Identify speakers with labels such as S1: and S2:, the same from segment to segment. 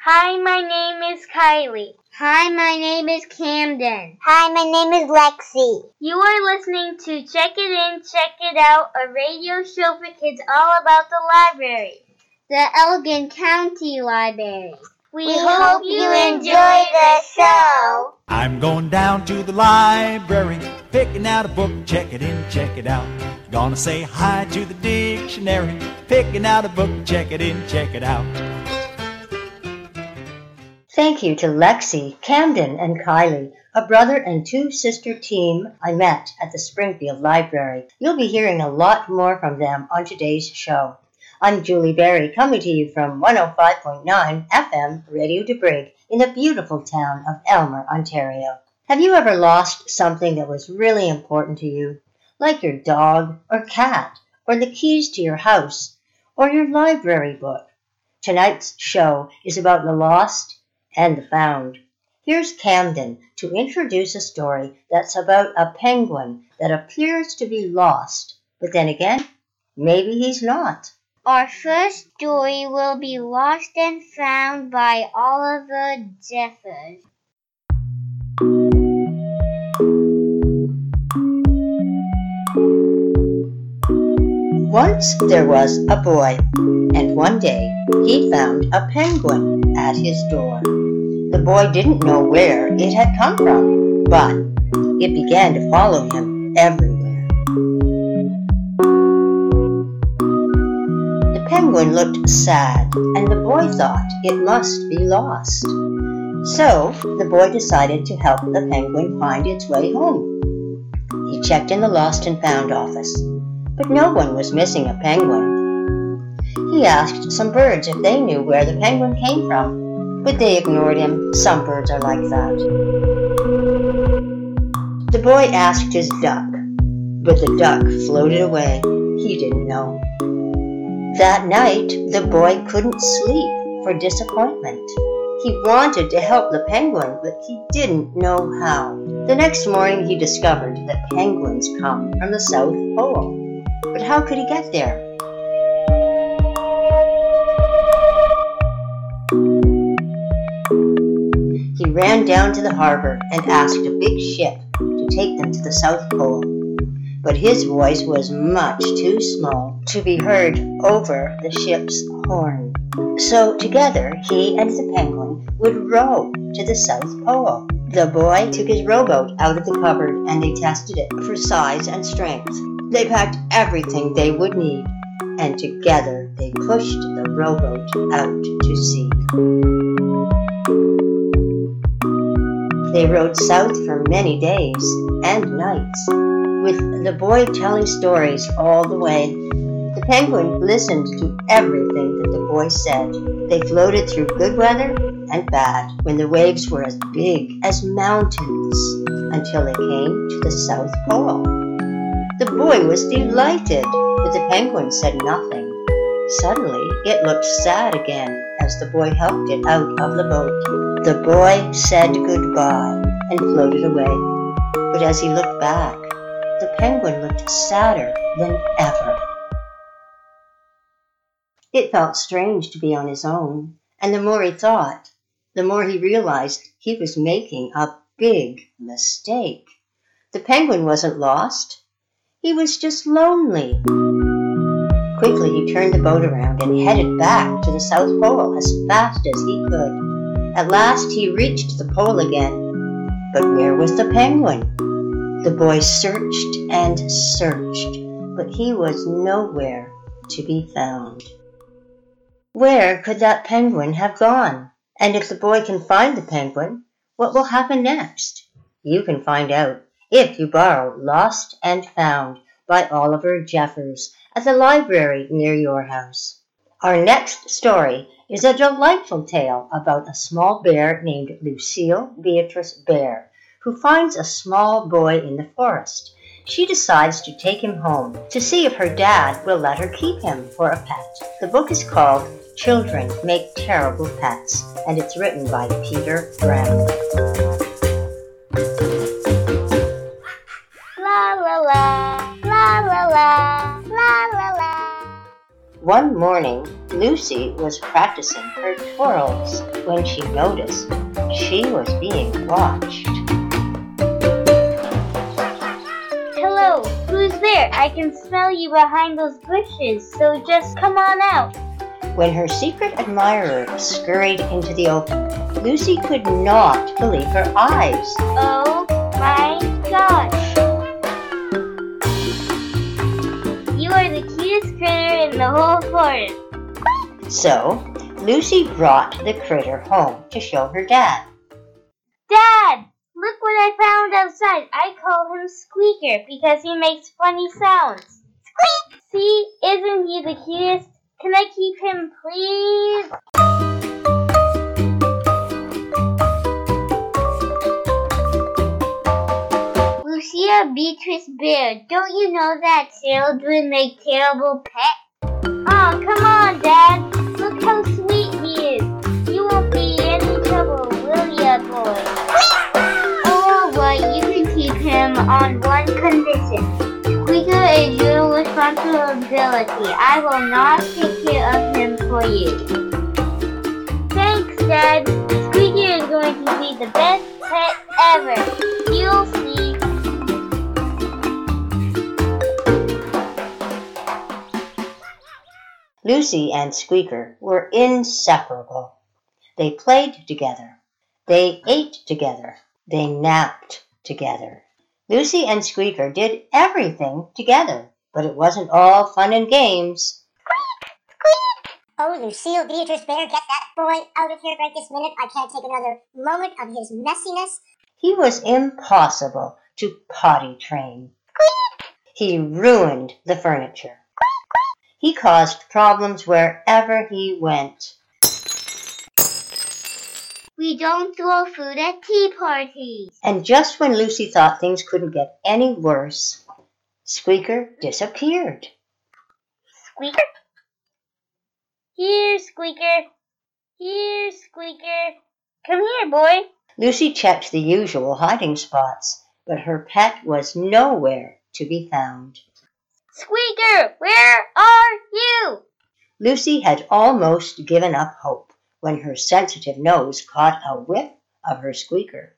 S1: Hi, my name is Kylie.
S2: Hi, my name is Camden.
S3: Hi, my name is Lexi.
S1: You are listening to Check It In, Check It Out, a radio show for kids all about the library.
S2: The Elgin County Library.
S3: We hope you enjoy the show.
S4: I'm going down to the library, picking out a book, check it in, check it out. Gonna say hi to the dictionary, picking out a book, check it in, check it out.
S5: Thank you to Lexi, Camden, and Kylie, a brother and two-sister team I met at the Springfield Library. You'll be hearing a lot more from them on today's show. I'm Julie Berry, coming to you from 105.9 FM Radio de Brig in the beautiful town of Elmer, Ontario. Have you ever lost something that was really important to you, like your dog or cat, or the keys to your house, or your library book? Tonight's show is about the lost and the found. Here's Camden to introduce a story that's about a penguin that appears to be lost, but then again, maybe he's not.
S2: Our first story will be Lost and Found by Oliver Jeffers.
S5: Once there was a boy, and one day he found a penguin at his door. The boy didn't know where it had come from, but it began to follow him everywhere. The penguin looked sad, and the boy thought it must be lost. So the boy decided to help the penguin find its way home. He checked in the Lost and Found office, but no one was missing a penguin. He asked some birds if they knew where the penguin came from, but they ignored him. Some birds are like that. The boy asked his duck, but the duck floated away. He didn't know. That night, the boy couldn't sleep for disappointment. He wanted to help the penguin, but he didn't know how. The next morning, he discovered that penguins come from the South Pole. But how could he get there? He ran down to the harbor and asked a big ship to take them to the South Pole. But his voice was much too small to be heard over the ship's horn. So together, he and the penguin would row to the South Pole. The boy took his rowboat out of the cupboard and they tested it for size and strength. They packed everything they would need, and together they pushed the rowboat out to sea. They rowed south for many days and nights, with the boy telling stories all the way. The penguin listened to everything that the boy said. They floated through good weather and bad, when the waves were as big as mountains, until they came to the South Pole. The boy was delighted, but the penguin said nothing. Suddenly, it looked sad again as the boy helped it out of the boat. The boy said goodbye and floated away. But as he looked back, the penguin looked sadder than ever. It felt strange to be on his own, and the more he thought, the more he realized he was making a big mistake. The penguin wasn't lost. He was just lonely. Quickly, he turned the boat around and headed back to the South Pole as fast as he could. At last, he reached the pole again. But where was the penguin? The boy searched and searched, but he was nowhere to be found. Where could that penguin have gone? And if the boy can find the penguin, what will happen next? You can find out if you borrow Lost and Found by Oliver Jeffers at the library near your house. Our next story is a delightful tale about a small bear named Lucille Beatrice Bear, who finds a small boy in the forest. She decides to take him home to see if her dad will let her keep him for a pet. The book is called Children Make Terrible Pets, and it's written by Peter Brown.
S3: La la la, la la la, la la la.
S5: One morning, Lucy was practicing her twirls when she noticed she was being watched.
S1: Hello, who's there? I can smell you behind those bushes, so just come on out.
S5: When her secret admirer scurried into the open, Lucy could not believe her eyes.
S1: Oh my gosh! You are the cutest critter in the whole forest.
S5: So, Lucy brought the critter home to show her dad.
S1: Dad! Look what I found outside. I call him Squeaker because he makes funny sounds. Squeak! See, isn't he the cutest? Can I keep him, please?
S2: Lucia Beatrice Bear, don't you know that children make terrible pets?
S1: Oh, come on, Dad. Look how sweet he is. You won't be in any trouble, will ya, boy?
S2: Oh, but you can keep him on one condition. Squeaker is your responsibility. I will not take care of him for you.
S1: Thanks, Dad. Squeaker is going to be the best pet ever. You'll see.
S5: Lucy and Squeaker were inseparable. They played together. They ate together. They napped together. Lucy and Squeaker did everything together, but it wasn't all fun and games.
S3: Oh, Lucille Beatrice Bear, get that boy out of here right this minute. I can't take another moment of his messiness.
S5: He was impossible to potty train. He ruined the furniture. He caused problems wherever he went.
S2: We don't throw food at tea parties.
S5: And just when Lucy thought things couldn't get any worse, Squeaker disappeared.
S1: Squeaker? Here, Squeaker. Here, Squeaker. Come here, boy.
S5: Lucy checked the usual hiding spots, but her pet was nowhere to be found.
S1: Squeaker, where are you?
S5: Lucy had almost given up hope when her sensitive nose caught a whiff of her Squeaker.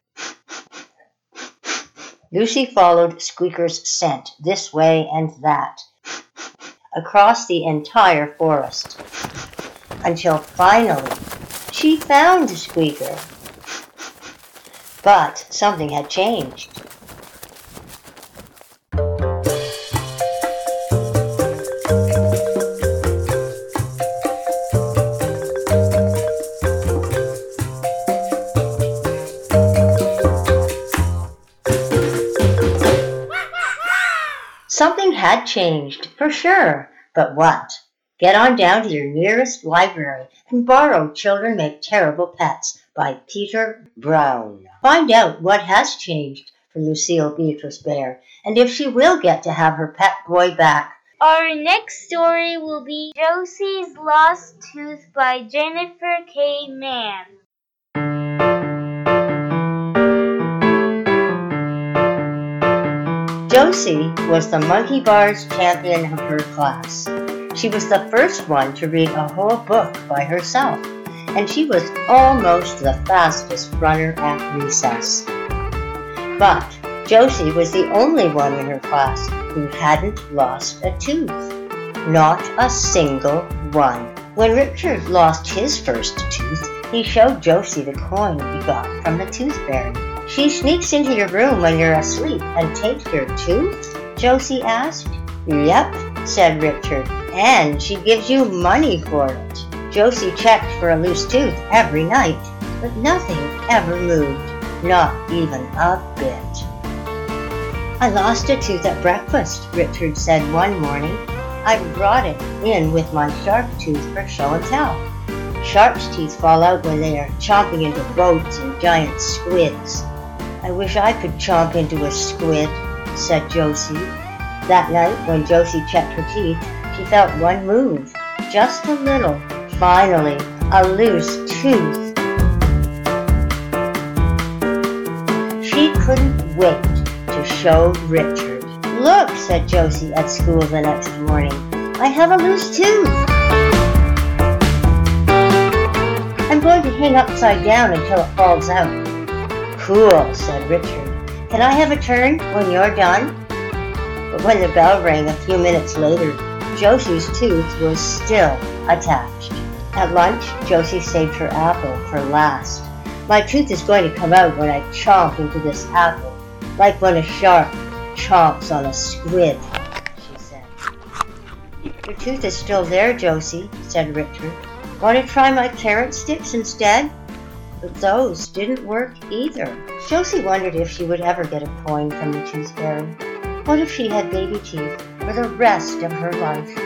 S5: Lucy followed Squeaker's scent this way and that, across the entire forest, until finally she found Squeaker. But something had changed. Something had changed, for sure. But what? Get on down to your nearest library and borrow Children Make Terrible Pets by Peter Brown. Find out what has changed for Lucille Beatrice Bear and if she will get to have her pet boy back.
S1: Our next story will be Josie's Lost Tooth by Jennifer K. Mann.
S5: Josie was the monkey bars champion of her class. She was the first one to read a whole book by herself, and she was almost the fastest runner at recess. But Josie was the only one in her class who hadn't lost a tooth. Not a single one. When Richard lost his first tooth, he showed Josie the coin he got from the tooth fairy. She sneaks into your room when you're asleep and takes your tooth? Josie asked. Yep, said Richard, and she gives you money for it. Josie checked for a loose tooth every night, but nothing ever moved, not even a bit. I lost a tooth at breakfast, Richard said one morning. I brought it in with my shark tooth for show and tell. Sharks' teeth fall out when they are chomping into boats and giant squids. I wish I could chomp into a squid, said Josie. That night, when Josie checked her teeth, she felt one move, just a little. Finally, a loose tooth. She couldn't wait to show Richard. Look, said Josie at school the next morning, I have a loose tooth. I'm going to hang upside down until it falls out. Cool, said Richard. Can I have a turn when you're done? But when the bell rang a few minutes later, Josie's tooth was still attached. At lunch, Josie saved her apple for last. My tooth is going to come out when I chomp into this apple, like when a shark chomps on a squid, she said. Your tooth is still there, Josie, said Richard. Want to try my carrot sticks instead? But those didn't work either. Josie wondered if she would ever get a coin from the tooth fairy. What if she had baby teeth for the rest of her life?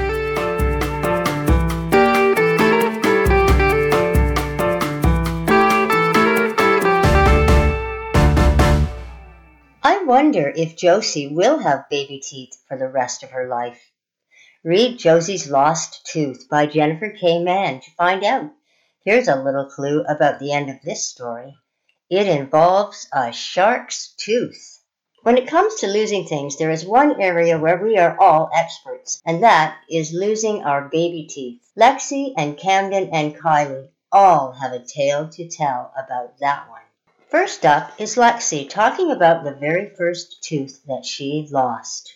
S5: I wonder if Josie will have baby teeth for the rest of her life. Read Josie's Lost Tooth by Jennifer K. Mann to find out. Here's a little clue about the end of this story. It involves a shark's tooth. When it comes to losing things, there is one area where we are all experts, and that is losing our baby teeth. Lexi and Camden and Kylie all have a tale to tell about that one. First up is Lexi talking about the very first tooth that she lost.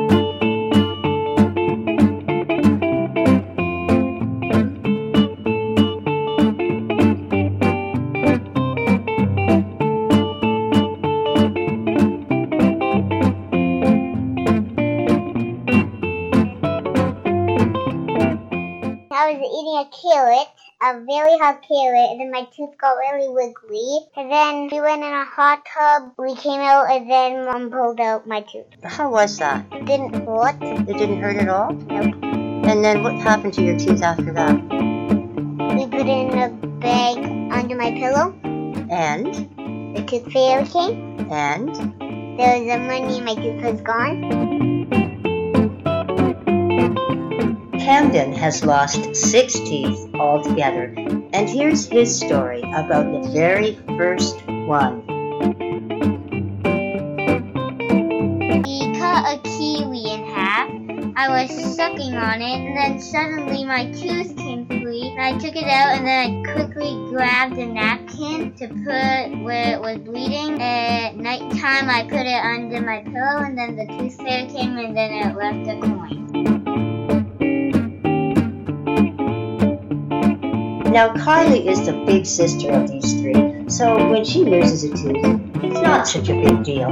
S3: I was eating a carrot, a very hot carrot, and then my tooth got really wiggly. And then we went in a hot tub, we came out, and then Mom pulled out my tooth.
S5: How was that?
S3: It didn't hurt.
S5: It didn't hurt at all?
S3: Nope.
S5: And then what happened to your tooth after that?
S3: We put it in a bag under my pillow.
S5: And?
S3: The tooth fairy came.
S5: And?
S3: There was the money and my tooth was gone.
S5: Camden has lost 6 teeth altogether, and here's his story about the very first one.
S2: We cut a kiwi in half. I was sucking on it, and then suddenly my tooth came free, and I took it out, and then I quickly grabbed a napkin to put where it was bleeding. At nighttime, I put it under my pillow, and then the tooth fairy came, and then it left a coin.
S5: Now, Kylie is the big sister of these 3, so when she loses a tooth, it's not such a big deal.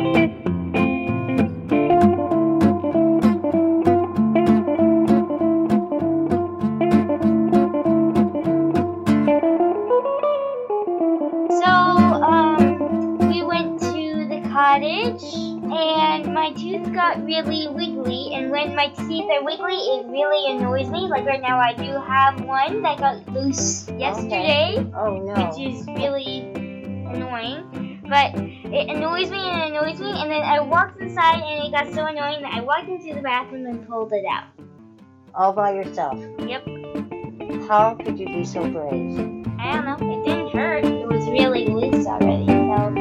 S1: We went to the cottage, and my tooth got really wiggly, and when my teeth are wiggly, it really annoys me. Like right now, I do have one that got loose yesterday,
S5: Oh no.
S1: which is really annoying. But it annoys me, and then I walked inside, and it got so annoying that I walked into the bathroom and pulled it out.
S5: All by yourself.
S1: Yep.
S5: How could you be so brave?
S1: I don't know. It didn't hurt. It was really loose already, so...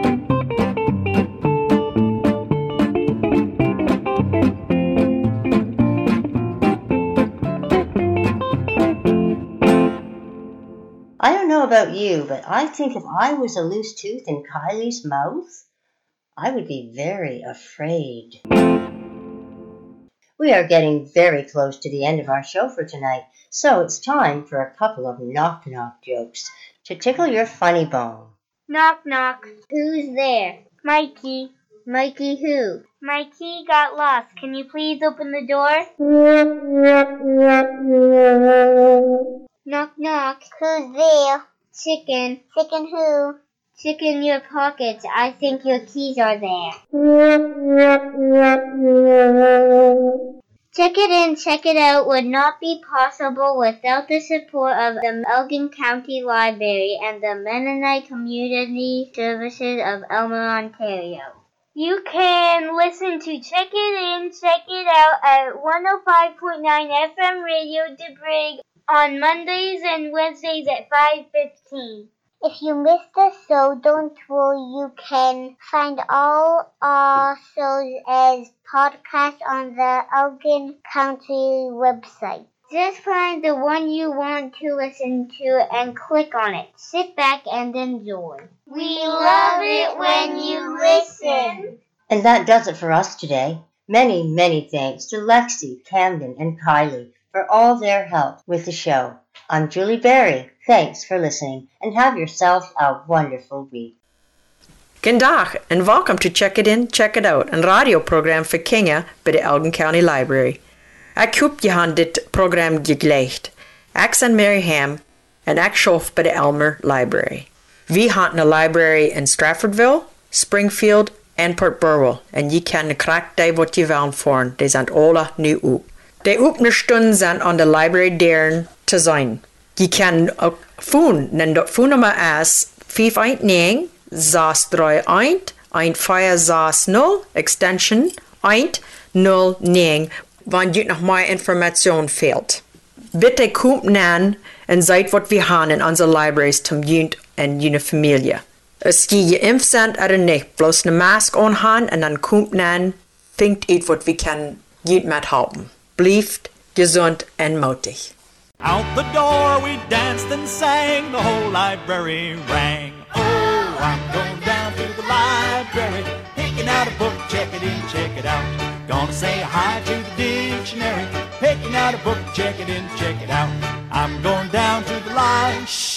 S5: I don't know about you, but I think if I was a loose tooth in Kylie's mouth, I would be very afraid. We are getting very close to the end of our show for tonight, so it's time for a couple of knock-knock jokes to tickle your funny bone.
S1: Knock, knock.
S2: Who's there?
S1: Mikey.
S2: Mikey who?
S1: My key got lost. Can you please open the door?
S2: Knock, knock.
S3: Who's there?
S2: Chicken.
S3: Chicken who?
S2: Check in your pockets. I think your keys are there. Check it in, check it out would not be possible without the support of the Elgin County Library and the Mennonite Community Services of Elmer, Ontario.
S1: You can listen to Check It In, Check It Out at 105.9 FM Radio DeBrig on Mondays and Wednesdays at 5:15.
S3: If you missed the show, don't worry, you can find all our shows as podcasts on the Elgin County website.
S2: Just find the one you want to listen to and click on it. Sit back and enjoy.
S3: We love it when you listen.
S5: And that does it for us today. Many, many thanks to Lexi, Camden, and Kylie for all their help with the show. I'm Julie Berry. Thanks for listening, and have yourself a wonderful week.
S6: G'dag and welcome to Check It In, Check It Out, een radioprogram voor kinderen bij de Elgin County Library. Ik hoop je aan dit programma gegleid. Ik ben Mary Ham en ik schoof bij de Elmer Library. We hebben een library in Stratfordville, Springfield en Port Burwell. En je kan de kracht die wat je wil voeren. Die zijn alle nu op. De openingsstunden zijn aan de library deuren te zijn. Je kan ook phone, en dat phonenummer is 519 631 1460 extension 109, wanneer je nog meer informatie fehlt. Bitte kommt nan en seid wat wir haben in onze libraries zum Jund en jene Familie. Als je geimpft sind oder nicht, bloß eine Maske anhaben und dann kommt nan, fingt uit wat wir kann Jund mithelfen. Bleibt gesund und mutig.
S4: Out the door we danced and sang, the whole library rang. Oh, I'm going down to the library, picking out a book, check it in, check it out. Gonna say hi to the dictionary, picking out a book, check it in, check it out. I'm going down to the library.